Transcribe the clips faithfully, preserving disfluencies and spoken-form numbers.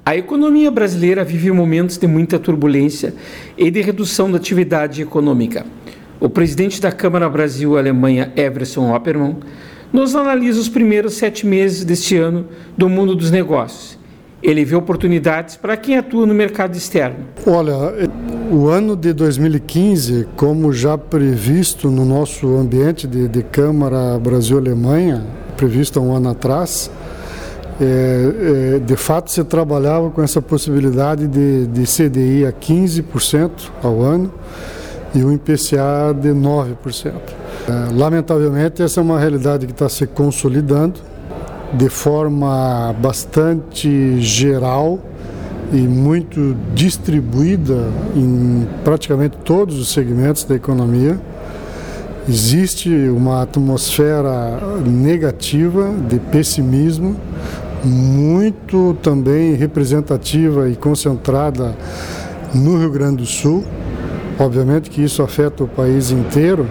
A economia brasileira vive momentos de muita turbulência e de redução da atividade econômica. O presidente da Câmara Brasil-Alemanha, Everson Oppermann, nos analisa os primeiros sete meses deste ano do mundo dos negócios. Ele vê oportunidades para quem atua no mercado externo. Olha, o ano de dois mil e quinze, como já previsto no nosso ambiente de, de Câmara Brasil-Alemanha, previsto há um ano atrás, é, é, de fato se trabalhava com essa possibilidade de, de C D I a quinze por cento ao ano e o I P C A de nove por cento. É, lamentavelmente, essa é uma realidade que está se consolidando de forma bastante geral e muito distribuída em praticamente todos os segmentos da economia. Existe uma atmosfera negativa de pessimismo, muito também representativa e concentrada no Rio Grande do Sul. Obviamente que isso afeta o país inteiro,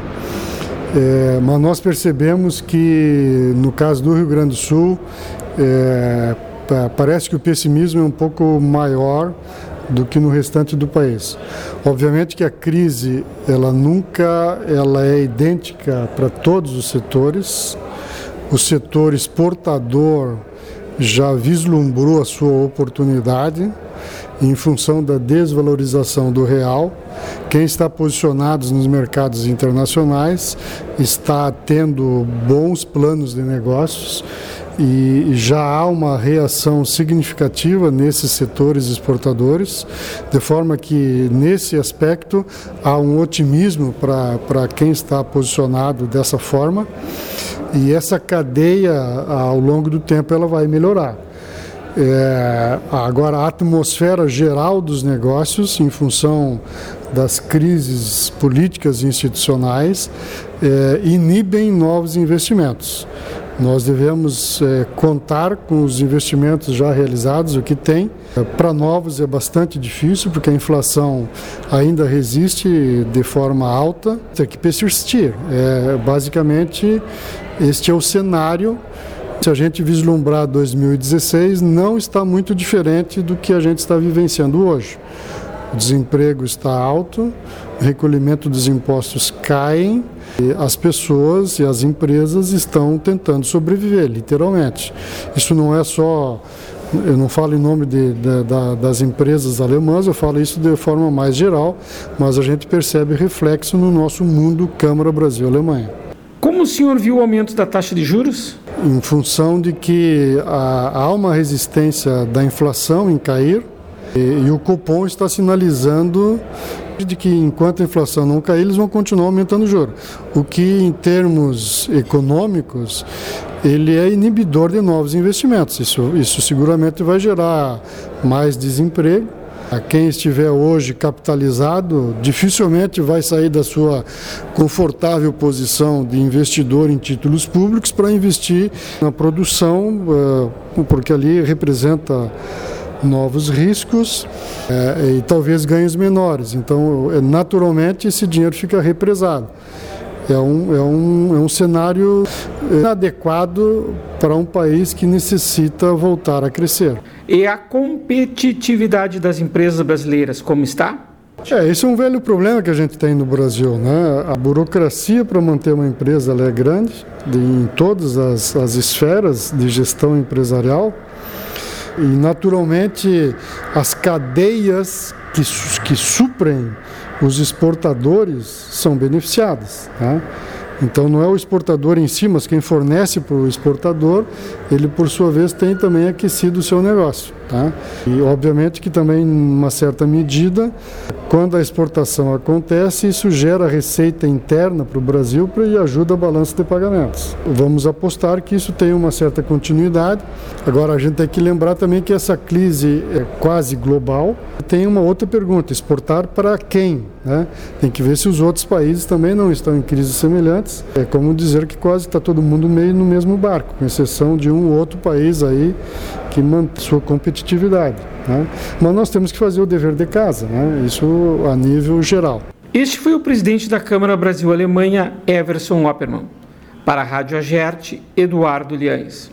é, mas nós percebemos que no caso do Rio Grande do Sul, é, parece que o pessimismo é um pouco maior do que no restante do país. Obviamente que a crise, ela nunca ela é idêntica para todos os setores. O setor exportador já vislumbrou a sua oportunidade em função da desvalorização do real. Quem está posicionado nos mercados internacionais está tendo bons planos de negócios e já há uma reação significativa nesses setores exportadores, de forma que, nesse aspecto, há um otimismo para quem está posicionado dessa forma, e essa cadeia, ao longo do tempo, ela vai melhorar. É, agora, a atmosfera geral dos negócios, em função das crises políticas e institucionais, é, inibem novos investimentos. Nós devemos é, contar com os investimentos já realizados, o que tem. Para novos é bastante difícil, porque a inflação ainda resiste de forma alta. Tem que persistir. É, basicamente, este é o cenário. Se a gente vislumbrar dois mil e dezesseis, não está muito diferente do que a gente está vivenciando hoje. O desemprego está alto, o recolhimento dos impostos caem, e as pessoas e as empresas estão tentando sobreviver, literalmente. Isso não é só, eu não falo em nome de, de, de, das empresas alemãs, eu falo isso de forma mais geral, mas a gente percebe reflexo no nosso mundo Câmara Brasil-Alemanha. Como o senhor viu o aumento da taxa de juros? Em função de que há, há uma resistência da inflação em cair, e, e o Copom está sinalizando de que enquanto a inflação não cair, eles vão continuar aumentando o juro. O que, em termos econômicos, ele é inibidor de novos investimentos. Isso, isso seguramente vai gerar mais desemprego. Quem estiver hoje capitalizado dificilmente vai sair da sua confortável posição de investidor em títulos públicos para investir na produção, porque ali representa novos riscos e talvez ganhos menores. Então, naturalmente, esse dinheiro fica represado. É um, é um, é um cenário inadequado para um país que necessita voltar a crescer. E a competitividade das empresas brasileiras, como está? É, esse é um velho problema que a gente tem no Brasil, né? A burocracia para manter uma empresa ela é grande, de, em todas as, as esferas de gestão empresarial. E, naturalmente, as cadeias que, que suprem os exportadores são beneficiadas, né? Então não é o exportador em si, mas quem fornece para o exportador, ele por sua vez tem também aquecido o seu negócio, tá? E obviamente que também, em uma certa medida, quando a exportação acontece, isso gera receita interna para o Brasil e ajuda a balanço de pagamentos. Vamos apostar que isso tem uma certa continuidade. Agora a gente tem que lembrar também que essa crise é quase global. Tem uma outra pergunta: exportar para quem, né? Tem que ver se os outros países também não estão em crises semelhantes. É como dizer que quase está todo mundo meio no mesmo barco, com exceção de um ou outro país aí que mantém sua competitividade, né? Mas nós temos que fazer o dever de casa, né? Isso a nível geral. Este foi o presidente da Câmara Brasil-Alemanha, Everson Oppermann. Para a Rádio Agerte, Eduardo Liães.